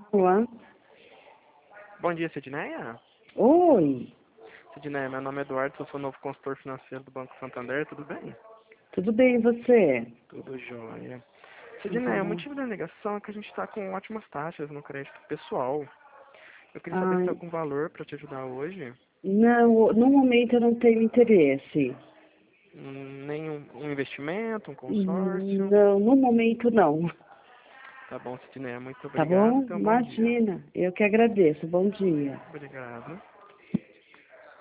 Olá. Bom dia, Sidneia. Oi, Sidneia, meu nome é Eduardo, sou seu novo consultor financeiro do Banco Santander, tudo bem? tudo bem e você? Tudo jóia. Então tá Sidneia, o bom. motivo da ligação é que a gente está com ótimas taxas no crédito pessoal. Eu queria saber se tem Ai, algum valor para te ajudar hoje. não, no momento eu não tenho interesse. Nenhum um investimento, um consórcio. Não, no momento não. Tá bom, Sidneia, muito Tá obrigado. bom? Tenha um bom dia. Imagina, eu que agradeço. Bom dia. Obrigado.